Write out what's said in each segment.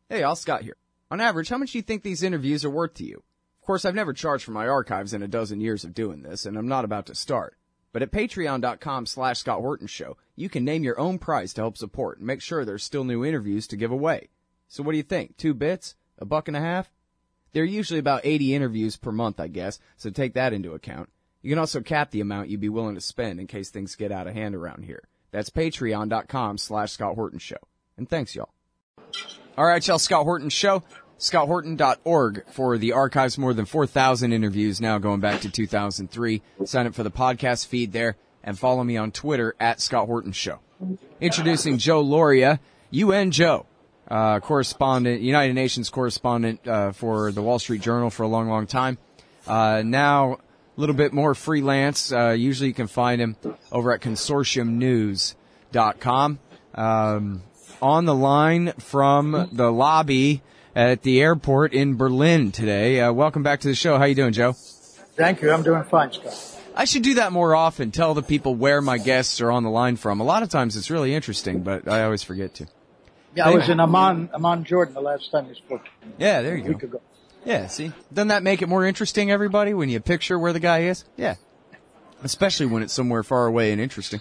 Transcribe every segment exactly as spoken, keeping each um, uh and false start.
Hey, all Scott here. On average, how much do you think these interviews are worth to you? Of course, I've never charged for my archives in a dozen years of doing this, and I'm not about to start. But at patreon.com slash Scott Horton Show, you can name your own price to help support and make sure there's still new interviews to give away. So what do you think? Two bits? A buck and a half? There are usually about eighty interviews per month, I guess, so take that into account. You can also cap the amount you'd be willing to spend in case things get out of hand around here. That's patreon.com slash Scott Horton Show. And thanks, y'all. All right, y'all, Scott Horton Show. Scott Horton dot org for the archives. More than four thousand interviews now going back to two thousand three. Sign up for the podcast feed there and follow me on Twitter at Scott Horton Show. Introducing Joe Lauria, U N Joe, uh, correspondent, United Nations correspondent uh, for the Wall Street Journal for a long, long time. Uh, now a little bit more freelance. Uh, usually you can find him over at consortium news dot com. Um, on the line from the lobby at the airport in Berlin today. Uh, welcome back to the show. How you doing, Joe? Thank you. I'm doing fine, Scott. I should do that more often, tell the people where my guests are on the line from. A lot of times it's really interesting, but I always forget to. Yeah, I was in Amman, Amman, Jordan the last time we spoke. Yeah, there you a week go. Ago. Yeah, see? Doesn't that make it more interesting, everybody, when you picture where the guy is? Yeah. Especially when it's somewhere far away and interesting.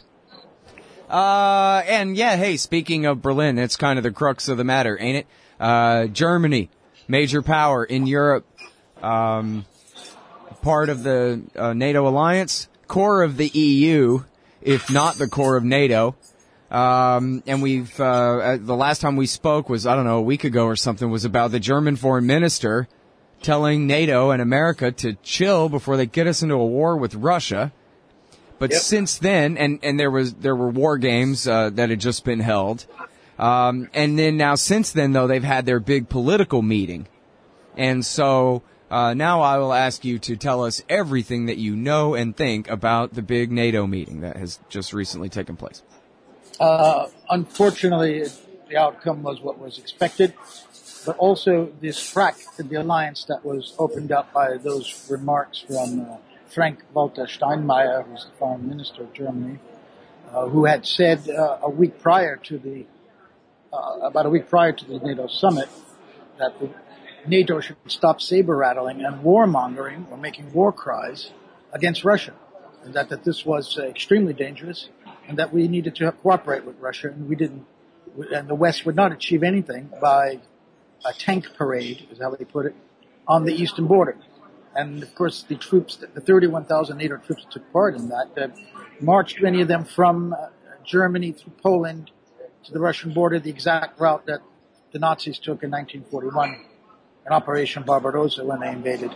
Uh, and yeah, hey, speaking of Berlin, it's kind of the crux of the matter, ain't it? Uh, Germany, major power in Europe, um, part of the uh, NATO alliance, core of the E U, if not the core of NATO. Um, and we've, uh, the last time we spoke was, I don't know, a week ago or something, was about the German foreign minister telling NATO and America to chill before they get us into a war with Russia. But yep. Since then, and, and there was, there were war games, uh, that had just been held. Um, and then now since then, though, they've had their big political meeting. And so, uh, now I will ask you to tell us everything that you know and think about the big NATO meeting that has just recently taken place. Uh, unfortunately, the outcome was what was expected, but also this crack in the alliance that was opened up by those remarks from, uh, Frank-Walter Steinmeier, who's the foreign minister of Germany, uh, who had said, uh, a week prior to the Uh, about a week prior to the NATO summit, that the NATO should stop saber rattling and warmongering or making war cries against Russia, and that, that this was uh, extremely dangerous, and that we needed to cooperate with Russia, and we didn't, and the West would not achieve anything by a tank parade, is how they put it, on the eastern border. And of course, the troops, the thirty-one thousand NATO troops that took part in that, uh, marched many of them from uh, Germany through Poland to the Russian border, the exact route that the Nazis took in nineteen forty-one in Operation Barbarossa when they invaded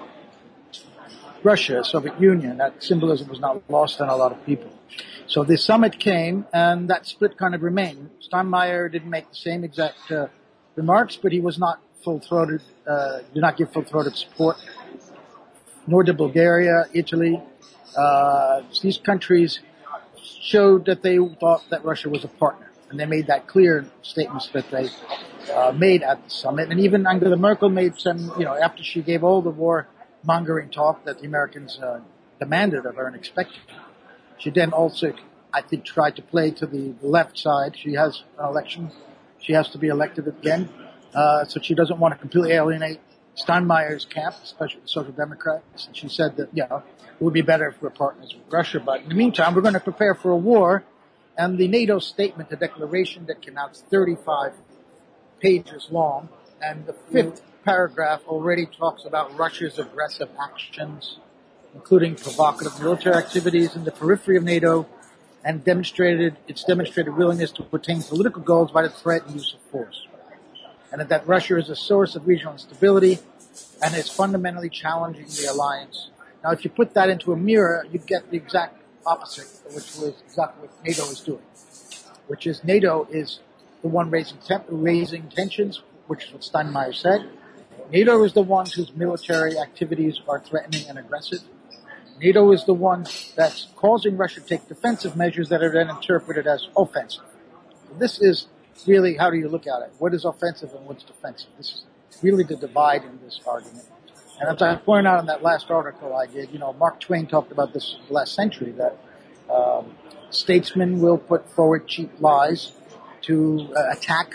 Russia, Soviet Union. That symbolism was not lost on a lot of people. So the summit came, and that split kind of remained. Steinmeier didn't make the same exact uh, remarks, but he was not full-throated, uh, did not give full-throated support, nor did Bulgaria, Italy. Uh, these countries showed that they thought that Russia was a partner. And they made that clear in statements that they uh, made at the summit. And even Angela Merkel made some, you know, after she gave all the war-mongering talk that the Americans uh, demanded of her and expected. She then also, I think, tried to play to the left side. She has an election. She has to be elected again. Uh, so she doesn't want to completely alienate Steinmeier's camp, especially the Social Democrats. And she said that, you know, it would be better if we're partners with Russia. But in the meantime, we're going to prepare for a war. And the NATO statement, the declaration that came out, is thirty-five pages long. And the fifth paragraph already talks about Russia's aggressive actions, including provocative military activities in the periphery of NATO, and demonstrated its demonstrated willingness to attain political goals by the threat and use of force. And that Russia is a source of regional instability and is fundamentally challenging the alliance. Now, if you put that into a mirror, you get the exact opposite, which was exactly what NATO is doing, which is NATO is the one raising temp- raising tensions, which is what Steinmeier said. NATO is the one whose military activities are threatening and aggressive. NATO is the one that's causing Russia to take defensive measures that are then interpreted as offensive. So this is really, how do you look at it? What is offensive and what's defensive? This is really the divide in this argument. And as I pointed out in that last article I did, you know, Mark Twain talked about this last century, that um, statesmen will put forward cheap lies to uh, attack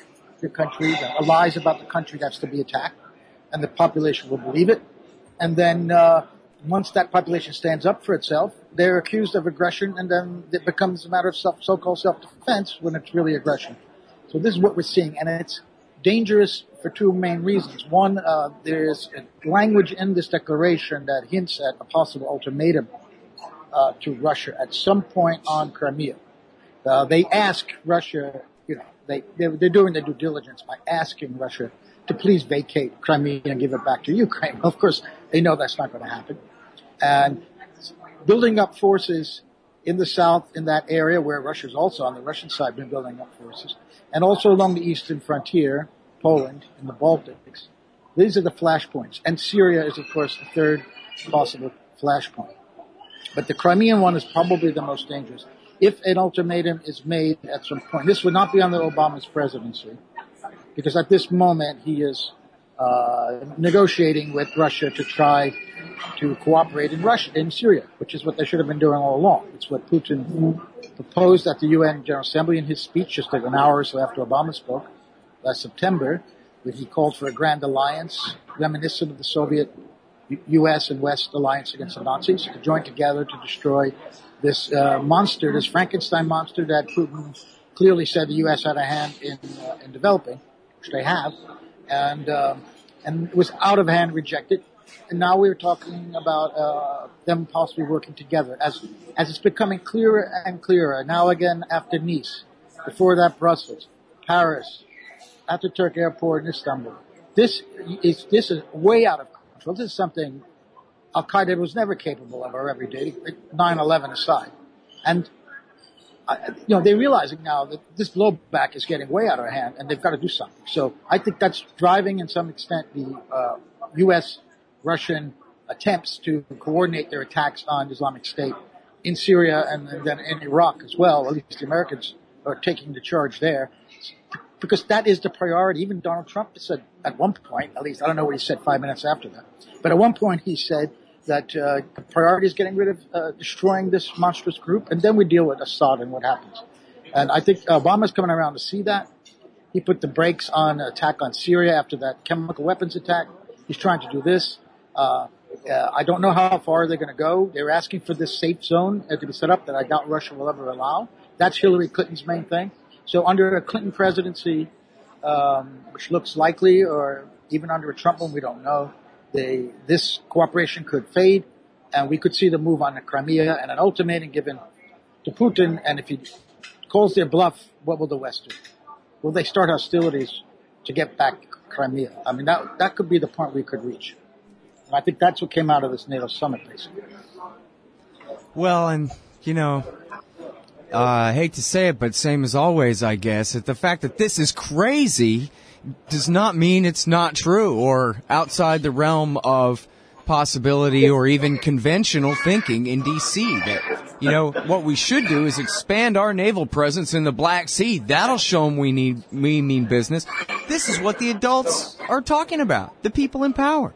the country, uh, lies about the country that's to be attacked, and the population will believe it. And then uh, once that population stands up for itself, they're accused of aggression, and then it becomes a matter of self, so-called self-defense when it's really aggression. So this is what we're seeing, and it's dangerous for two main reasons. One, uh, there's language in this declaration that hints at a possible ultimatum uh, to Russia at some point on Crimea. Uh, they ask Russia, you know, they, they're, they're doing their due diligence by asking Russia to please vacate Crimea and give it back to Ukraine. Of course, they know that's not going to happen. And building up forces in the south, in that area where Russia's also on the Russian side been building up forces, and also along the eastern frontier, Poland and the Baltics. These are the flashpoints. And Syria is, of course, the third possible flashpoint. But the Crimean one is probably the most dangerous. If an ultimatum is made at some point, this would not be under Obama's presidency, because at this moment he is uh, negotiating with Russia to try to cooperate in Russia, in Syria, which is what they should have been doing all along. It's what Putin proposed at the U N General Assembly in his speech just like an hour or so after Obama spoke last September, when he called for a grand alliance reminiscent of the Soviet U S and West alliance against the Nazis to join together to destroy this uh, monster, this Frankenstein monster that Putin clearly said the U S had a hand in, uh, in developing, which they have, and uh, and it was out of hand rejected. And now we're talking about uh, them possibly working together as as it's becoming clearer and clearer. Now again after Nice, before that Brussels, Paris, Ataturk Airport in Istanbul. This is this is way out of control. This is something Al Qaeda was never capable of our everyday, nine eleven aside. And uh, you know they're realizing now that this blowback is getting way out of hand, and they've got to do something. So I think that's driving, in some extent, the uh, U S Russian attempts to coordinate their attacks on Islamic State in Syria and, and then in Iraq as well. At least the Americans are taking the charge there, because that is the priority. Even Donald Trump said at one point, at least I don't know what he said five minutes after that, but at one point he said that uh, the priority is getting rid of, uh, destroying this monstrous group, and then we deal with Assad and what happens. And I think Obama's coming around to see that. He put the brakes on an attack on Syria after that chemical weapons attack. He's trying to do this. Uh, uh, I don't know how far they're going to go. They're asking for this safe zone uh, to be set up that I doubt Russia will ever allow. That's Hillary Clinton's main thing. So under a Clinton presidency, um, which looks likely, or even under a Trump one, we don't know, they, this cooperation could fade, and we could see the move on the Crimea and an ultimatum given to Putin. And if he calls their bluff, what will the West do? Will they start hostilities to get back Crimea? I mean, that that could be the point we could reach. And I think that's what came out of this NATO summit, basically. Well, and, you know, uh, I hate to say it, but same as always, I guess, that the fact that this is crazy does not mean it's not true or outside the realm of possibility or even conventional thinking in D C. That, you know, what we should do is expand our naval presence in the Black Sea. That'll show them we need, we mean business. This is what the adults are talking about, the people in power.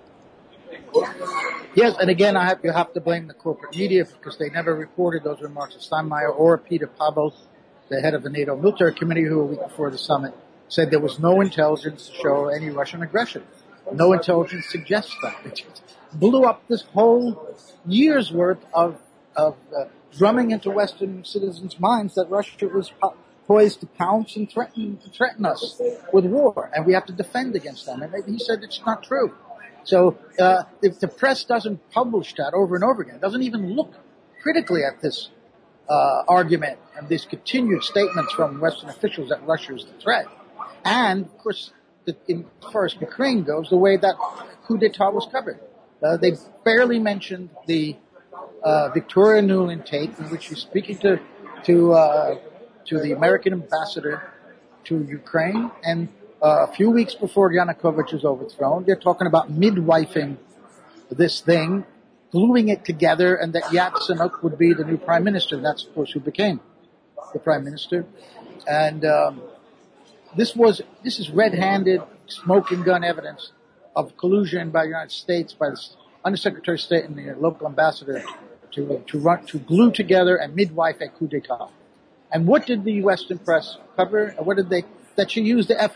Yes, and again, I have, you have to blame the corporate media because they never reported those remarks of Steinmeier or Peter Pavel, the head of the NATO Military Committee, who a week before the summit said there was no intelligence to show any Russian aggression. No intelligence suggests that. It just blew up this whole year's worth of, of uh, drumming into Western citizens' minds that Russia was po- poised to pounce and threaten, threaten us with war, and we have to defend against them. And he said it's not true. So uh, if the press doesn't publish that over and over again, doesn't even look critically at this uh, argument and these continued statements from Western officials that Russia is the threat, and of course, the, in, as far as Ukraine goes, the way that coup d'etat was covered, uh, they barely mentioned the uh, Victoria Nuland tape in which he's speaking to to uh, to the American ambassador to Ukraine, and Uh, a few weeks before Yanukovych was overthrown, they're talking about midwifing this thing, gluing it together, and that Yatsenyuk would be the new prime minister. That's, of course, who became the prime minister. And um, this was this is red-handed, smoking gun evidence of collusion by the United States, by the Undersecretary of State and the local ambassador to to run to glue together and midwife a coup d'etat. And what did the Western press cover? What did they? That she used the F word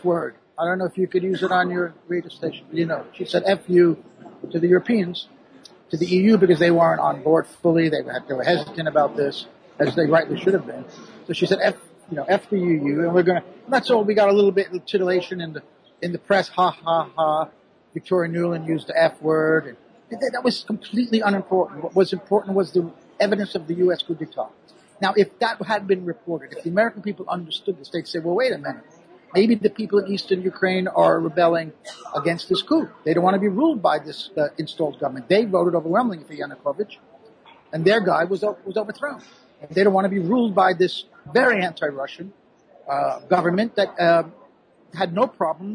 I don't know if you could use it on your radio station. You know, she said F you to the Europeans, to the E U, because they weren't on board fully. They were, they were hesitant about this, as they rightly should have been. So she said F, you know, F the E U, and we're going to, that's all. We got a little bit of titillation in the, in the press. Ha, ha, ha. Victoria Nuland used the F word. And that, that was completely unimportant. What was important was the evidence of the U S coup d'etat. Now, if that had been reported, if the American people understood this, they'd say, well, wait a minute. Maybe the people in eastern Ukraine are rebelling against this coup. They don't want to be ruled by this uh, installed government. They voted overwhelmingly for Yanukovych, and their guy was was overthrown. And they don't want to be ruled by this very anti-Russian uh, government that uh, had no problem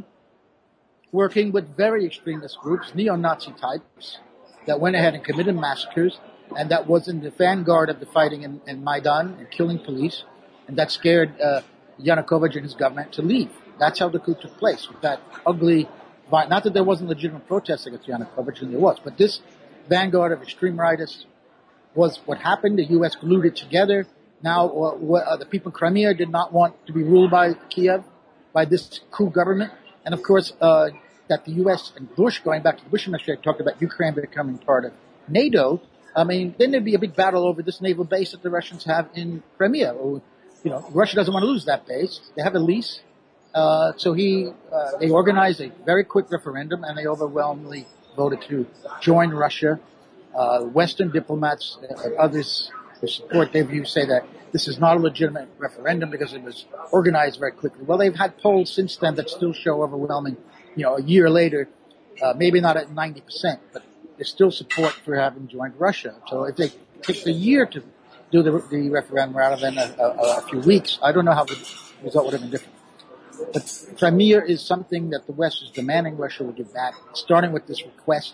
working with very extremist groups, neo-Nazi types, that went ahead and committed massacres, and that was in the vanguard of the fighting in, in Maidan and killing police, and that scared uh, Yanukovych and his government to leave. That's how the coup took place, with that ugly, not that there wasn't legitimate protest against Yanukovych, and there was, but this vanguard of extreme rightists was what happened. The U S glued it together. Now, uh, uh, the people in Crimea did not want to be ruled by Kiev, by this coup government, and of course, uh, that the U S and Bush, going back to the Bush administration, talked about Ukraine becoming part of NATO. I mean, then there'd be a big battle over this naval base that the Russians have in Crimea. Or, you know, Russia doesn't want to lose that base. They have a lease. Uh, so he, uh, they organized a very quick referendum, and they overwhelmingly voted to join Russia. Uh, Western diplomats and others who support their view say that this is not a legitimate referendum because it was organized very quickly. Well, they've had polls since then that still show overwhelming, you know, a year later, uh, maybe not at ninety percent, but there's still support for having joined Russia. So if they take a year to do the, the referendum rather than a, a, a few weeks, I don't know how the result would have been different. But Crimea is something that the West is demanding Russia will give back, starting with this request.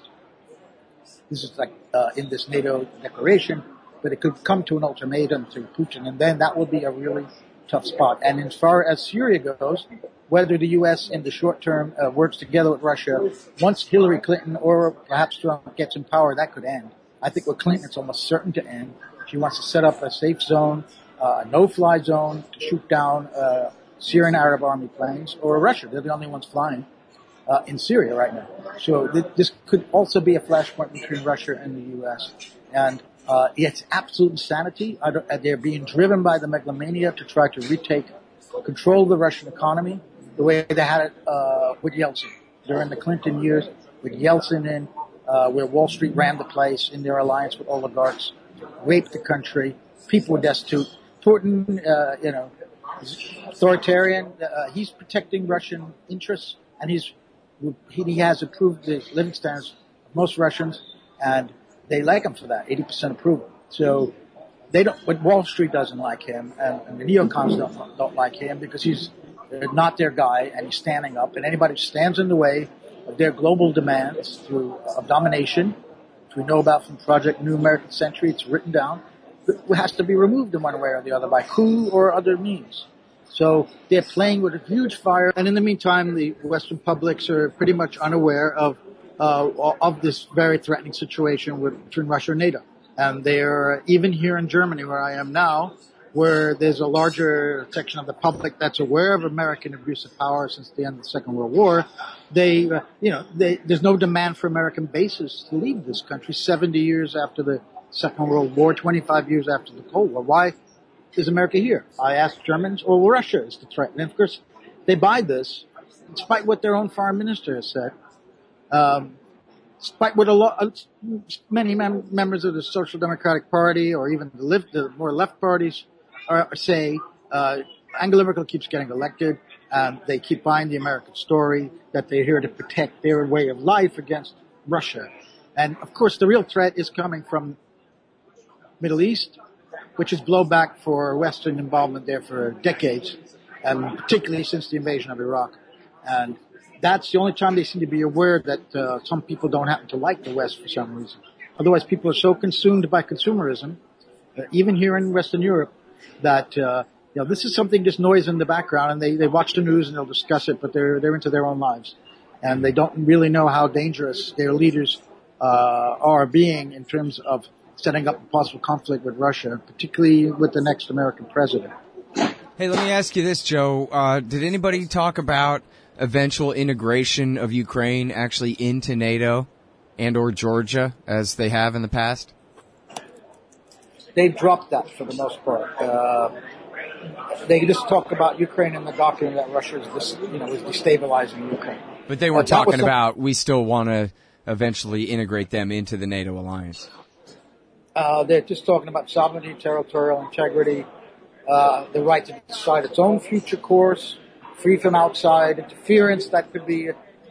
This is like uh, in this NATO declaration, but it could come to an ultimatum to Putin, and then that will be a really tough spot. And as far as Syria goes, whether the U S in the short term uh, works together with Russia, once Hillary Clinton or perhaps Trump gets in power, that could end. I think with Clinton, it's almost certain to end. She wants to set up a safe zone, uh, a no-fly zone to shoot down uh, Syrian Arab army planes, or Russia. They're the only ones flying uh, in Syria right now. So th- this could also be a flashpoint between Russia and the U S. And uh, it's absolute insanity. They're being driven by the megalomania to try to retake control of the Russian economy the way they had it uh, with Yeltsin during the Clinton years, with Yeltsin in, uh, where Wall Street ran the place in their alliance with oligarchs, raped the country, people were destitute. Putin, uh, you know, is authoritarian. Uh, he's protecting Russian interests, and he's he has approved the living standards of most Russians, and they like him for that, eighty percent approval. So they don't, but Wall Street doesn't like him, and, and the neocons don't, don't like him because he's not their guy, and he's standing up, and anybody who stands in the way of their global demands through uh, domination, which we know about from Project New American Century, it's written down, it has to be removed in one way or the other by coup or other means. So they're playing with a huge fire, and in the meantime, the Western publics are pretty much unaware of uh, of this very threatening situation with, between Russia and NATO. And they're, even here in Germany, where I am now, where there's a larger section of the public that's aware of American abuse of power since the end of the Second World War, they, uh, you know, they, there's no demand for American bases to leave this country seventy years after the Second World War, twenty-five years after the Cold War. Why is America here? I asked Germans, or well, Russia is the threat. And of course, they buy this, despite what their own foreign minister has said. Um, despite what a lot, many mem- members of the Social Democratic Party, or even the, lift, the more left parties, are, say, uh, Angela Merkel keeps getting elected, and they keep buying the American story that they're here to protect their way of life against Russia. And of course, the real threat is coming from Middle East, which is blowback for Western involvement there for decades, and particularly since the invasion of Iraq. And that's the only time they seem to be aware that uh, some people don't happen to like the West for some reason. Otherwise, people are so consumed by consumerism, uh, even here in Western Europe, that uh, you know this is something, just noise in the background, and they, they watch the news and they'll discuss it, but they're they're into their own lives, and they don't really know how dangerous their leaders uh, are being in terms of setting up a possible conflict with Russia, particularly with the next American president. Hey, let me ask you this, Joe. Uh, did anybody talk about eventual integration of Ukraine actually into NATO and or Georgia as they have in the past? They dropped that for the most part. Uh, they just talk about Ukraine in the doctrine that Russia is, dis, you know, is destabilizing Ukraine. But they were uh, talking some, about we still want to eventually integrate them into the NATO alliance. Uh, they're just talking about sovereignty, territorial integrity, uh, the right to decide its own future course, free from outside interference. That could be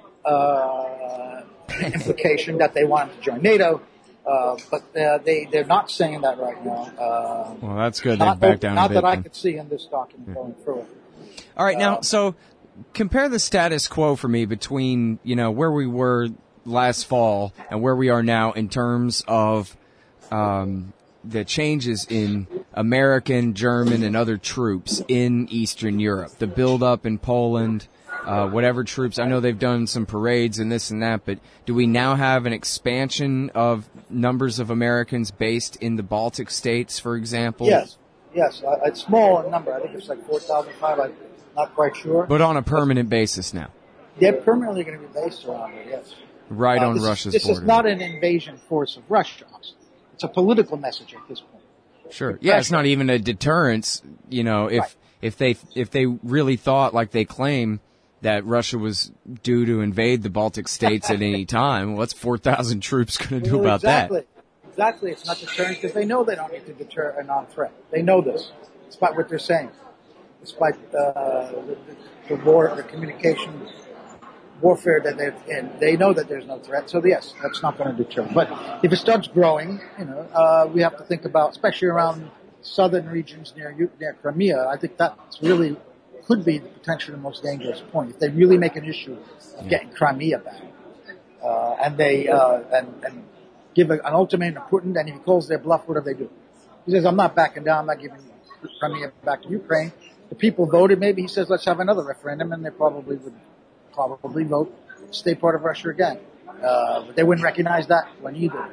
uh, an implication that they want to join NATO. Uh, but uh, they, they're not saying that right now. Uh, well, that's good. Not, They've backed down not a bit. that I then. could see in this document yeah. going through it. All right, now, uh, so compare the status quo for me between, you know, where we were last fall and where we are now in terms of um, the changes in American, German, and other troops in Eastern Europe. The buildup in Poland, uh, whatever troops. I know they've done some parades and this and that, but do we now have an expansion of numbers of Americans based in the Baltic states, for example? Yes, yes. Uh, it's small in number. I think it's like four thousand five. I'm not quite sure. But on a permanent basis now? They're permanently going to be based around it, yes. Right uh, on this, Russia's this border. This is not an invasion force of Russia. It's a political message at this point. Sure. Yeah, it's not even a deterrence. You know, if right. if they if they really thought, like they claim, that Russia was due to invade the Baltic states at any time, well, what's four thousand troops going to do well, about exactly. that? Exactly. It's not deterrence because they know they don't need to deter a non-threat. They know this, despite what they're saying, despite uh, the, the war, the communication warfare that they're in. They know that there's no threat. So yes, that's not going to deter. But if it starts growing, you know, uh, we have to think about, especially around southern regions near near Crimea. I think that's really could be potentially the most dangerous point if they really make an issue of getting Crimea back, uh, and they uh, and, and give a, an ultimatum to Putin. And if he calls their bluff, what do they do? He says, "I'm not backing down. I'm not giving Crimea back to Ukraine." The people voted. Maybe he says, "Let's have another referendum," and they probably would probably vote to stay part of Russia again. Uh, but they wouldn't recognize that one either.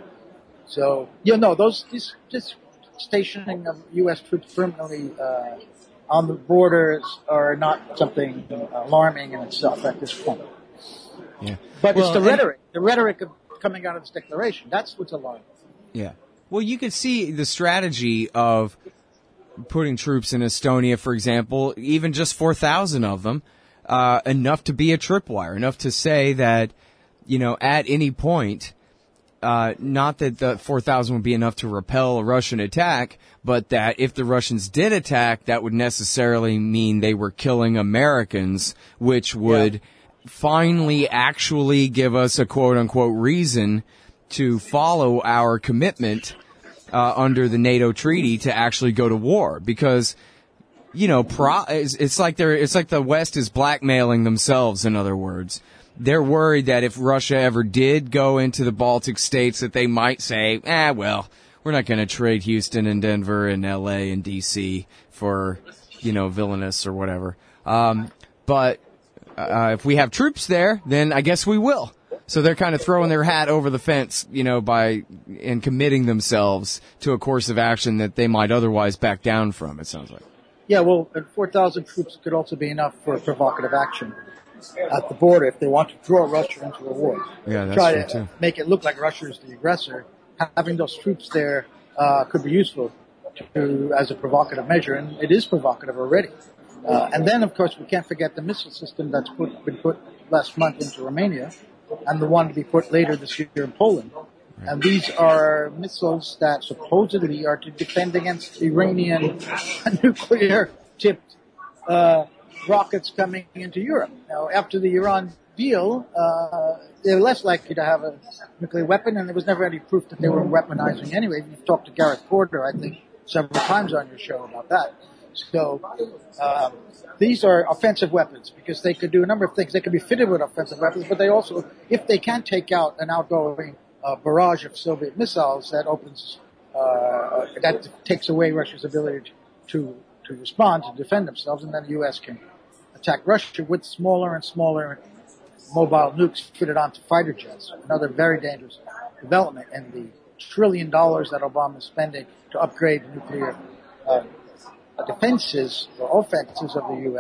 So you know, those this this stationing of U S troops permanently Uh, on the borders are not something alarming in itself at this point. Yeah. But well, it's the rhetoric, the rhetoric of coming out of this declaration. That's what's alarming. Yeah. Well, you could see the strategy of putting troops in Estonia, for example, even just four thousand of them, uh, enough to be a tripwire, enough to say that, you know, at any point, Uh, not that the four thousand would be enough to repel a Russian attack, but that if the Russians did attack, that would necessarily mean they were killing Americans, which would yeah. finally actually give us a quote-unquote reason to follow our commitment uh, under the NATO treaty to actually go to war. Because, you know, pro- it's, it's like they're, it's like the West is blackmailing themselves, in other words. They're worried that if Russia ever did go into the Baltic states, that they might say, ah, well, we're not going to trade Houston and Denver and L A and D C for, you know, Vilnius or whatever. Um, but uh, if we have troops there, then I guess we will. So they're kind of throwing their hat over the fence, you know, by and committing themselves to a course of action that they might otherwise back down from, it sounds like. Yeah, well, four thousand troops could also be enough for provocative action at the border if they want to draw Russia into a war. Yeah, that's Try true to too. Make it look like Russia is the aggressor. Having those troops there uh, could be useful to, as a provocative measure, and it is provocative already. Uh, and then, of course, we can't forget the missile system that's put, been put last month into Romania, and the one to be put later this year in Poland. Right. And these are missiles that supposedly are to defend against Iranian nuclear-tipped uh, rockets coming into Europe. Now, after the Iran deal, uh, they're less likely to have a nuclear weapon, and there was never any proof that they were weaponizing anyway. You've talked to Gareth Porter, I think, several times on your show about that. So um, these are offensive weapons because they could do a number of things. They could be fitted with offensive weapons, but they also, if they can take out an outgoing uh, barrage of Soviet missiles, that opens, uh, that takes away Russia's ability to, to respond, to defend themselves, and then the U S can attack Russia with smaller and smaller mobile nukes fitted onto fighter jets. Another very dangerous development, and the trillion dollars that Obama is spending to upgrade nuclear uh, defenses or offenses of the U S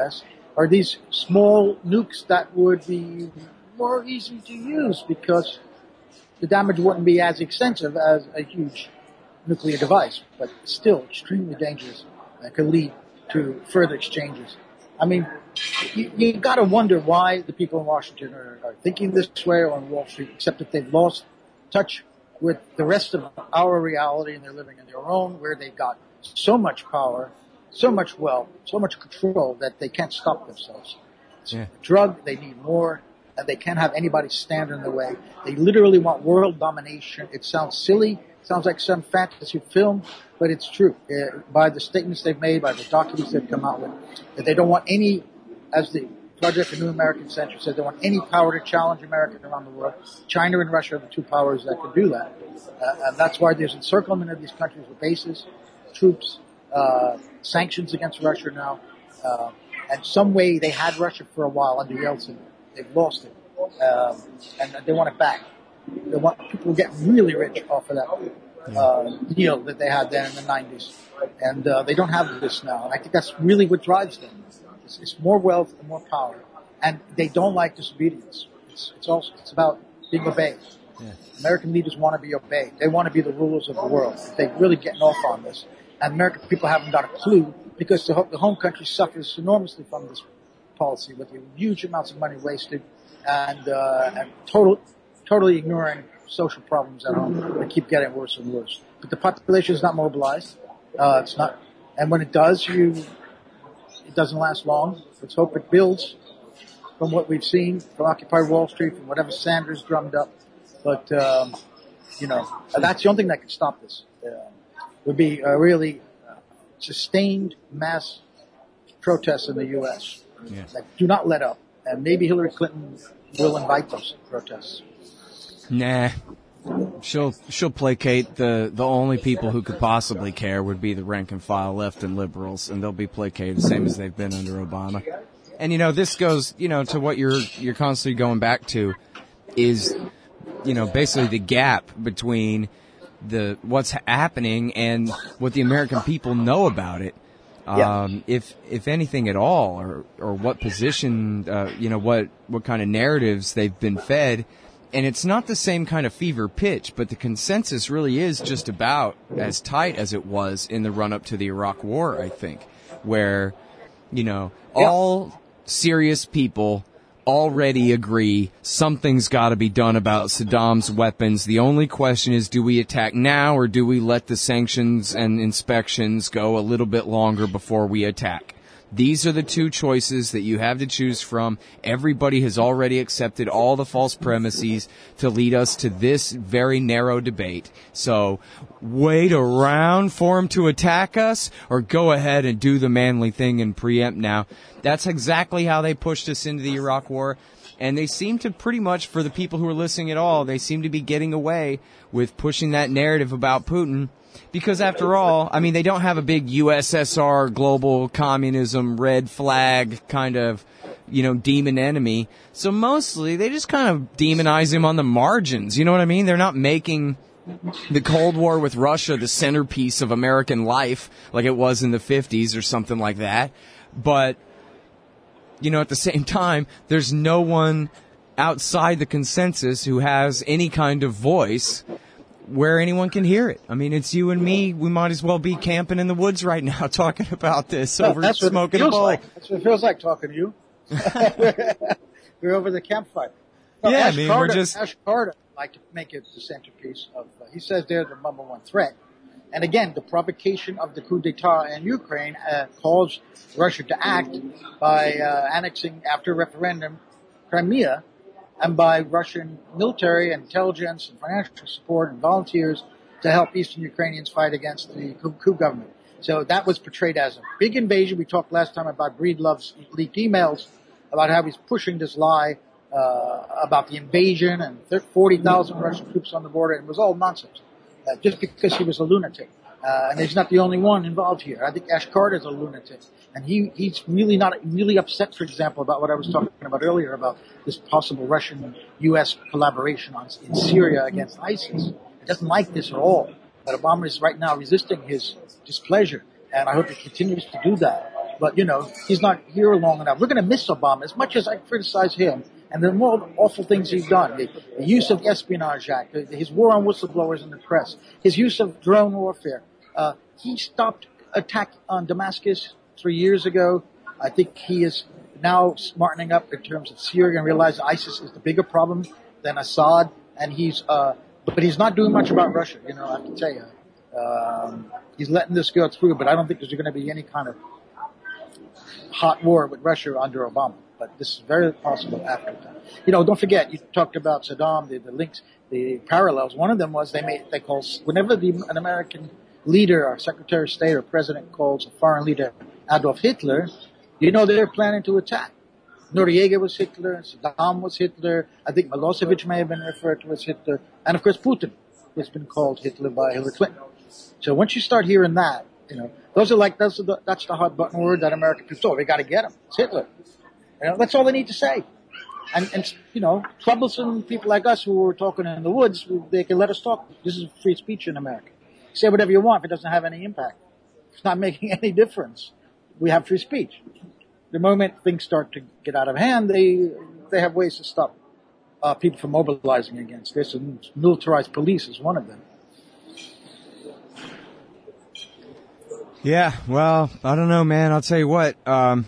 are these small nukes that would be more easy to use because the damage wouldn't be as extensive as a huge nuclear device, but still extremely dangerous and could lead to further exchanges. I mean, you, you got to wonder why the people in Washington are, are thinking this way or on Wall Street, except that they've lost touch with the rest of our reality and they're living in their own, where they've got so much power, so much wealth, so much control that they can't stop themselves. It's yeah. a drug, they need more, and they can't have anybody stand in the way. They literally want world domination. It sounds silly, it sounds like some fantasy film, but it's true. Uh, by the statements they've made, by the documents they've come out with, that they don't want any, as the Project A New American Century says, they want any power to challenge America around the world. China and Russia are the two powers that can do that. Uh, and that's why there's encirclement of these countries with bases, troops, uh, sanctions against Russia now. Uh, and some way they had Russia for a while under Yeltsin. They've lost it. Um, and they want it back. They want people to get really rich off of that uh, deal that they had there in the nineties. And uh, they don't have this now. And I think that's really what drives them. It's, it's more wealth and more power. And they don't like disobedience. It's, it's also it's about being obeyed. Yeah. American leaders want to be obeyed. They want to be the rulers of the world. They're really getting off on this. And American people haven't got a clue because the, the home country suffers enormously from this policy with huge amounts of money wasted and, uh, and total, totally ignoring social problems at home. They keep getting worse and worse. But the population is not mobilized. Uh, it's not, and when it does, you, it doesn't last long. Let's hope it builds from what we've seen from Occupy Wall Street, from whatever Sanders drummed up. But, um, you know, that's the only thing that can stop this. Uh, would be a really uh, sustained mass protests in the U S Yeah. that do not let up. And maybe Hillary Clinton will invite those protests. Nah. She'll she'll placate the the only people who could possibly care would be the rank and file left and liberals, and they'll be placated the same as they've been under Obama. And you know, this goes, you know, to what you're you're constantly going back to is, you know, basically the gap between the what's happening and what the American people know about it. Yeah. Um, if if anything at all, or or what position, uh, you know, what what kind of narratives they've been fed. And it's not the same kind of fever pitch, but the consensus really is just about as tight as it was in the run-up to the Iraq War, I think, where, you know, yeah. all serious people already agree something's got to be done about Saddam's weapons. The only question is, do we attack now or do we let the sanctions and inspections go a little bit longer before we attack? These are the two choices that you have to choose from. Everybody has already accepted all the false premises to lead us to this very narrow debate. So wait around for them to attack us or go ahead and do the manly thing and preempt now. That's exactly how they pushed us into the Iraq War. And they seem to pretty much, for the people who are listening at all, they seem to be getting away with pushing that narrative about Putin. Because after all, I mean, they don't have a big U S S R, global communism, red flag kind of, you know, demon enemy. So mostly they just kind of demonize him on the margins. You know what I mean? They're not making the Cold War with Russia the centerpiece of American life like it was in the fifties or something like that. But, you know, at the same time, there's no one outside the consensus who has any kind of voice where anyone can hear it. I mean, it's you and me. We might as well be camping in the woods right now talking about this no, over that's smoking a bowl. Like. That's what it feels like talking to you. We're over the campfire. No, yeah, Ash I mean, Carter, we're just... Ash Carter like to make it the centerpiece of, uh, he says they're the number one threat. And again, the provocation of the coup d'etat in Ukraine uh, caused Russia to act by uh, annexing, after referendum, Crimea, and by Russian military and intelligence and financial support and volunteers to help Eastern Ukrainians fight against the coup government. So that was portrayed as a big invasion. We talked last time about Breedlove's leaked emails about how he's pushing this lie uh, about the invasion and forty thousand Russian troops on the border. And it was all nonsense, uh, just because he was a lunatic. Uh, and he's not the only one involved here. I think Ash Carter is a lunatic. And he, he's really not, really upset, for example, about what I was talking about earlier about this possible Russian-U S collaboration on, in Syria against ISIS. He doesn't like this at all. But Obama is right now resisting his displeasure. And I hope he continues to do that. But, you know, he's not here long enough. We're going to miss Obama as much as I criticize him and the more awful things he's done. The, the use of the Espionage Act, his war on whistleblowers in the press, his use of drone warfare. Uh, he stopped attack on Damascus three years ago. I think he is now smartening up in terms of Syria and realizing ISIS is the bigger problem than Assad. And he's, uh, but he's not doing much about Russia, you know, I can tell you. Um, he's letting this go through, but I don't think there's going to be any kind of hot war with Russia under Obama. But this is very possible after that. You know, don't forget, you talked about Saddam, the, the links, the parallels. One of them was they made, they call, whenever the, an American leader or Secretary of State or President calls a foreign leader Adolf Hitler, you know they're planning to attack. Noriega was Hitler, Saddam was Hitler, I think Milosevic may have been referred to as Hitler, and of course Putin has been called Hitler by Hillary Clinton. So once you start hearing that, you know, those are like, those are the, that's the hot button word that America can say, we gotta get him. It's Hitler. You know, that's all they need to say. And, and, you know, troublesome people like us who were talking in the woods, they can let us talk. This is free speech in America. Say whatever you want if it doesn't have any impact. It's not making any difference. We have free speech. The moment things start to get out of hand, they they have ways to stop uh, people from mobilizing against this, and militarized police is one of them. Yeah, well, I don't know, man. I'll tell you what. Um,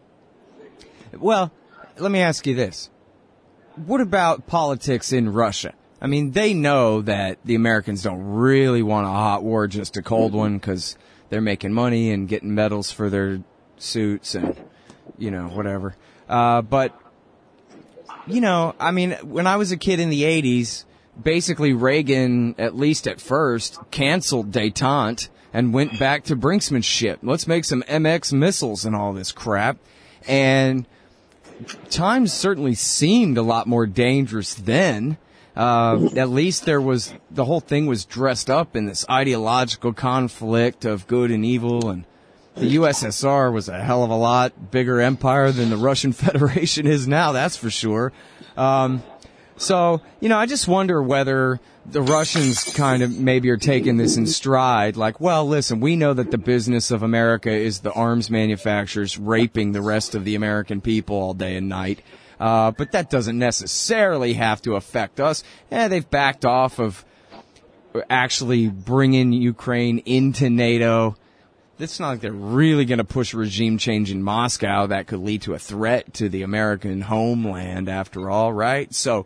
well, let me ask you this. What about politics in Russia? I mean, they know that the Americans don't really want a hot war, just a cold one, because they're making money and getting medals for their suits and, you know, whatever. Uh, but, you know, I mean, when I was a kid in the eighties, basically Reagan, at least at first, canceled détente and went back to brinksmanship. Let's make some M X missiles and all this crap. And times certainly seemed a lot more dangerous then. Uh, at least there was, the whole thing was dressed up in this ideological conflict of good and evil, and the U S S R was a hell of a lot bigger empire than the Russian Federation is now, that's for sure. Um, so, you know, I just wonder whether the Russians kind of maybe are taking this in stride, like, well, listen, we know that the business of America is the arms manufacturers raping the rest of the American people all day and night. Uh, but that doesn't necessarily have to affect us. Eh, they've backed off of actually bringing Ukraine into NATO. It's not like they're really going to push a regime change in Moscow that could lead to a threat to the American homeland after all, right? So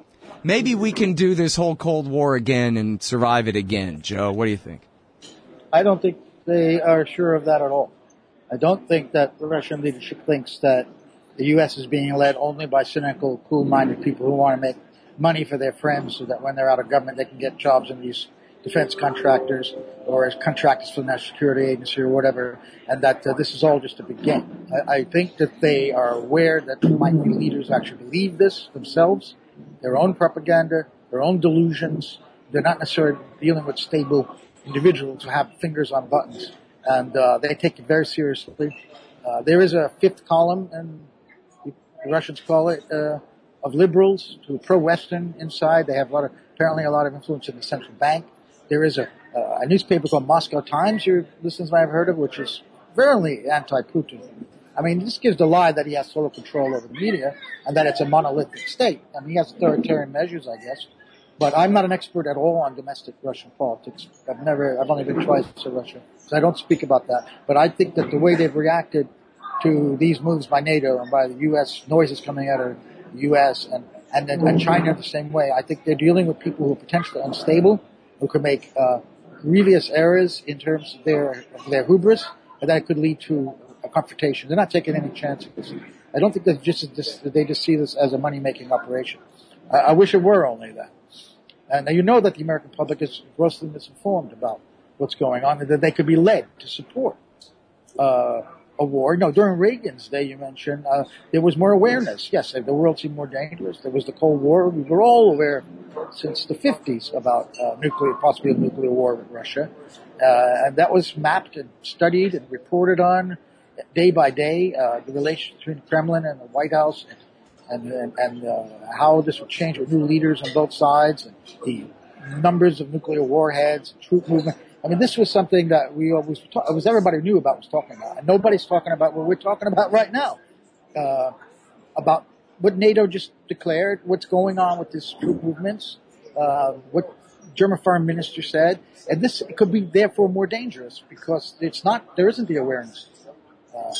maybe we can do this whole Cold War again and survive it again. Joe, what do you think? I don't think they are sure of that at all. I don't think that the Russian leadership thinks that the U S is being led only by cynical, cool-minded people who want to make money for their friends so that when they're out of government they can get jobs in these defense contractors or as contractors for the National Security Agency or whatever, and that uh, this is all just a big game. I, I think that they are aware that there might be leaders who actually believe this themselves, their own propaganda, their own delusions. They're not necessarily dealing with stable individuals who have fingers on buttons, and uh, they take it very seriously. Uh, there is a fifth column, and the Russians call it, uh, of liberals to pro-Western inside. They have a lot of, apparently a lot of influence in the central bank. There is a, uh, a newspaper called Moscow Times, your listeners might have heard of, which is very anti-Putin. I mean, this gives the lie that he has total control over the media and that it's a monolithic state. I mean, he has authoritarian measures, I guess. But I'm not an expert at all on domestic Russian politics. I've never, I've only been twice to Russia, so I don't speak about that. But I think that the way they've reacted to these moves by NATO and by the U S, noises coming out of the U S and, and, and China the same way, I think they're dealing with people who are potentially unstable, who could make uh, grievous errors in terms of their, of their hubris, and that could lead to a confrontation. They're not taking any chances. I don't think that just, just they just see this as a money-making operation. I, I wish it were only that. And you know that the American public is grossly misinformed about what's going on, and that they could be led to support uh, a war. No, during Reagan's day, you mentioned, uh, there was more awareness. Yes, the world seemed more dangerous. There was the Cold War. We were all aware since the fifties about uh, nuclear, possibly a nuclear war with Russia. Uh, and that was mapped and studied and reported on day by day, uh, the relations between the Kremlin and the White House, and, and, and uh, how this would change with new leaders on both sides, and the numbers of nuclear warheads, troop movement. I mean, this was something that we always, it was everybody knew about was talking about. And nobody's talking about what we're talking about right now, uh, about what NATO just declared, what's going on with these troop movements, uh, what German foreign minister said. And this could be therefore more dangerous because it's not, there isn't the awareness, uh,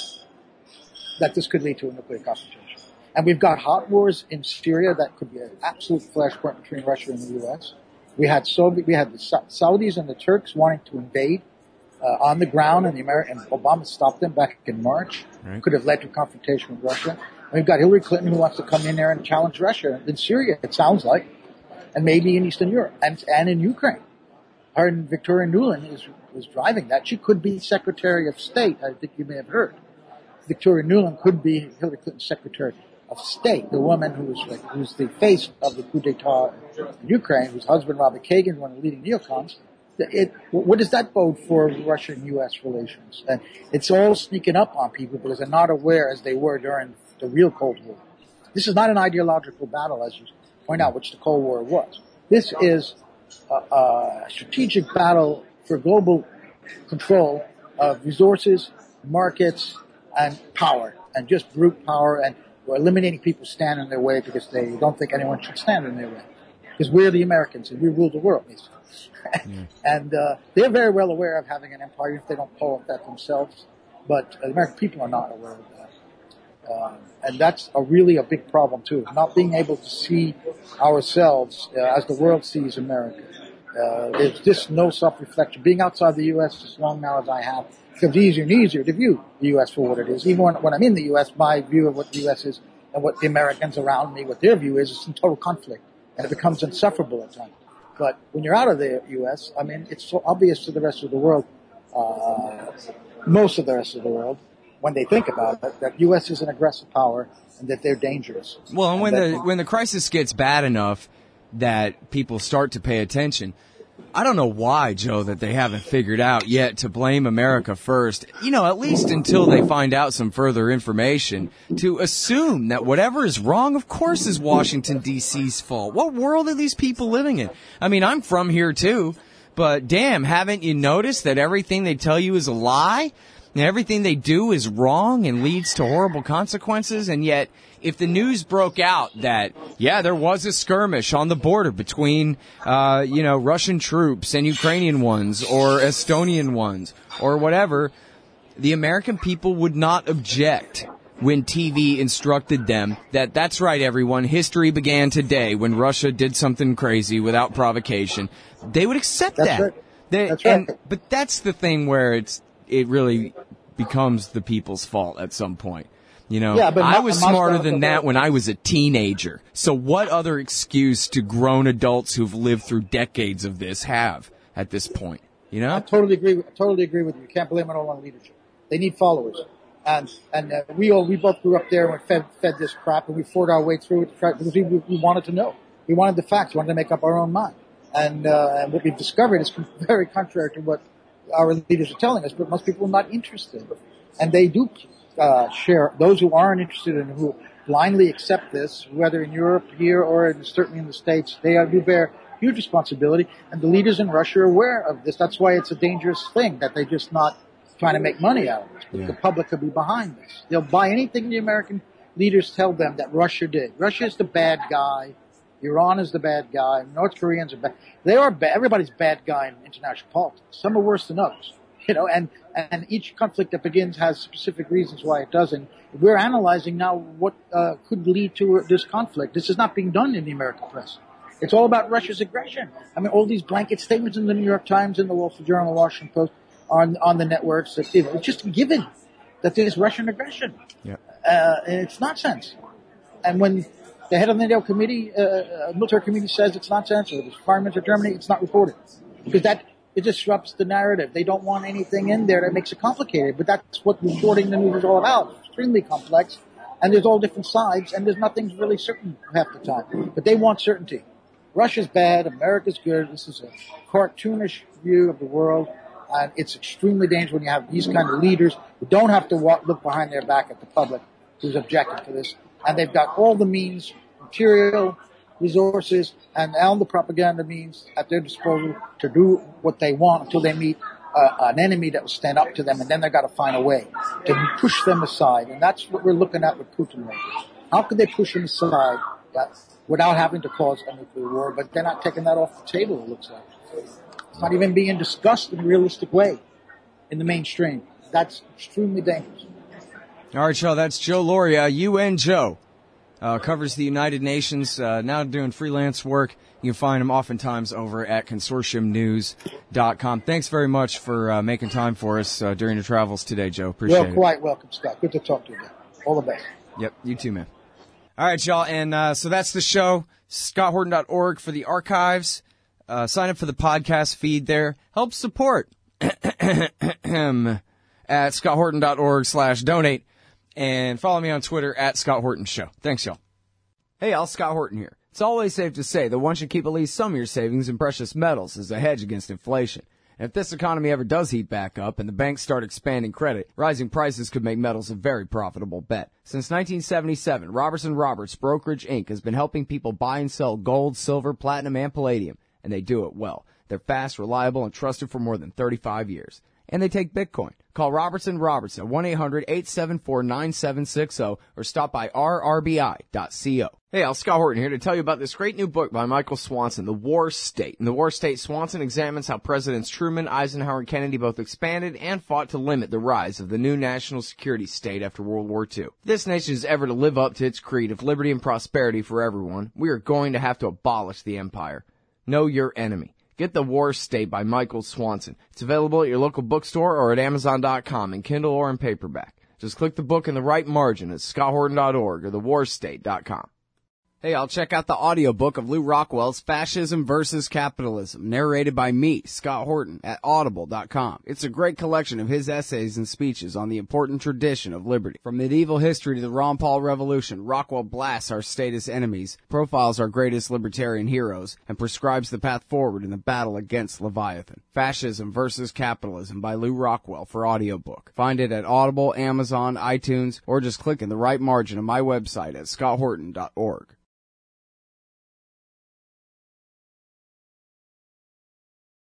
that this could lead to a nuclear confrontation. And we've got hot wars in Syria that could be an absolute flashpoint between Russia and the U S. We had Soviet, we had the Saudis and the Turks wanting to invade uh, on the ground, and the American and Obama stopped them back in March. Right. Could have led to a confrontation with Russia. And we've got Hillary Clinton who wants to come in there and challenge Russia in Syria. It sounds like, and maybe in Eastern Europe and and in Ukraine. Her and Victoria Nuland is was driving that. She could be Secretary of State. I think you may have heard. Victoria Nuland could be Hillary Clinton's Secretary of State, the woman who's like, who's the face of the coup d'etat in Ukraine, whose husband Robert Kagan, one of the leading neocons. It, what does that bode for Russian U S relations? And it's all sneaking up on people because they're not aware as they were during the real Cold War. This is not an ideological battle, as you point out, which the Cold War was. This is a, a strategic battle for global control of resources, markets, and power, and just brute power, and we're eliminating people standing in their way because they don't think anyone should stand in their way. Because we're the Americans and we rule the world, basically. Yeah. And uh, they're very well aware of having an empire if they don't call it that themselves. But uh, the American people are not aware of that. Um, and that's a really a big problem, too. Not being able to see ourselves uh, as the world sees America. Uh, there's just no self-reflection. Being outside the U S as long now as I have, it becomes easier and easier to view the U S for what it is. Even when, when I'm in the U S, my view of what the U S is and what the Americans around me, what their view is, is in total conflict. And it becomes insufferable at times. But when you're out of the U S, I mean, it's so obvious to the rest of the world, uh, most of the rest of the world, when they think about it, that U S is an aggressive power and that they're dangerous. Well, and, and when the when the crisis gets bad enough that people start to pay attention, I don't know why, Joe, that they haven't figured out yet to blame America first, you know, at least until they find out some further information, to assume that whatever is wrong, of course, is Washington, D C's fault. What world are these people living in? I mean, I'm from here, too, but damn, haven't you noticed that everything they tell you is a lie? And everything they do is wrong and leads to horrible consequences, and yet if the news broke out that, yeah, there was a skirmish on the border between, uh, you know, Russian troops and Ukrainian ones or Estonian ones or whatever, the American people would not object when T V instructed them that that's right, everyone, history began today when Russia did something crazy without provocation. They would accept that's that. Right. They, that's right. And, but that's the thing where it's it really becomes the people's fault at some point. You know, yeah, but I was Moscow, smarter than that when I was a teenager. So what other excuse do grown adults who've lived through decades of this have at this point? You know? I totally agree. I totally agree with you. You can't blame it all on leadership. They need followers. And, and, uh, we all, we both grew up there and fed, fed this crap and we fought our way through it to try, because we, we wanted to know. We wanted the facts. We wanted to make up our own mind. And, uh, and what we've discovered is very contrary to what our leaders are telling us, but most people are not interested. And they do, uh, share, those who aren't interested and who blindly accept this, whether in Europe, here, or in, certainly in the States, they do bear huge responsibility. And the leaders in Russia are aware of this. That's why it's a dangerous thing, that they're just not trying to make money out of it. But yeah. The public could be behind this. They'll buy anything the American leaders tell them that Russia did. Russia is the bad guy. Iran is the bad guy. North Koreans are bad. They are bad. Everybody's bad guy in international politics. Some are worse than others. You know, and, and each conflict that begins has specific reasons why it doesn't. We're analyzing now what uh, could lead to this conflict. This is not being done in the American press. It's all about Russia's aggression. I mean, all these blanket statements in the New York Times, in the Wall Street Journal, the Washington Post, on on the networks, that it's just given that there's Russian aggression. Yeah. Uh, and it's nonsense. And when the head of the NATO committee, uh, military committee says it's nonsense, or the foreign minister of Germany, it's not reported. Because that, it disrupts the narrative. They don't want anything in there that makes it complicated. But that's what reporting the news is all about. It's extremely complex. And there's all different sides, and there's nothing really certain half the time. But they want certainty. Russia's bad, America's good. This is a cartoonish view of the world. And it's extremely dangerous when you have these kind of leaders who don't have to walk, look behind their back at the public who's objecting to this. And they've got all the means, material, resources and all the propaganda means at their disposal to do what they want until they meet uh, an enemy that will stand up to them, and then they've got to find a way to push them aside. And that's what we're looking at with Putin right now. How could they push him aside that, without having to cause a nuclear war? But they're not taking that off the table, it looks like. It's not even being discussed in a realistic way in the mainstream. That's extremely dangerous. All right, y'all, that's Joe Lauria, U N Joe. Uh, covers the United Nations, uh, now doing freelance work. You can find him oftentimes over at consortium news dot com. Thanks very much for uh, making time for us uh, during your travels today, Joe. Appreciate You're it. quite welcome, Scott. Good to talk to you again. All the best. Yep, you too, man. All right, y'all, and uh, so that's the show. Scott Horton dot org for the archives. Uh, sign up for the podcast feed there. Help support at Scott Horton dot org slash donate. And follow me on Twitter at Scott Horton Show. Thanks, y'all. Hey, y'all, Scott Horton here. It's always safe to say that one should keep at least some of your savings in precious metals as a hedge against inflation. And if this economy ever does heat back up and the banks start expanding credit, rising prices could make metals a very profitable bet. Since nineteen seventy-seven, Robertson Roberts Brokerage Incorporated has been helping people buy and sell gold, silver, platinum, and palladium, and they do it well. They're fast, reliable, and trusted for more than thirty-five years. And they take Bitcoin. Call Robertson Roberts at one eight hundred eight seven four nine seven six zero or stop by r r b i dot co. Hey, Al, Scott Horton here to tell you about this great new book by Michael Swanson, The War State. In The War State, Swanson examines how Presidents Truman, Eisenhower, and Kennedy both expanded and fought to limit the rise of the new national security state after World War Two. If this nation is ever to live up to its creed of liberty and prosperity for everyone, we are going to have to abolish the empire. Know your enemy. Get The War State by Michael Swanson. It's available at your local bookstore or at amazon dot com in Kindle or in paperback. Just click the book in the right margin at Scott Horton dot org or the war state dot com. Hey, I'll check out the audiobook of Lou Rockwell's Fascism versus Capitalism, narrated by me, Scott Horton, at audible dot com. It's a great collection of his essays and speeches on the important tradition of liberty. From medieval history to the Ron Paul Revolution, Rockwell blasts our statist enemies, profiles our greatest libertarian heroes, and prescribes the path forward in the battle against Leviathan. Fascism versus Capitalism by Lou Rockwell for audiobook. Find it at Audible, Amazon, iTunes, or just click in the right margin of my website at Scott Horton dot org.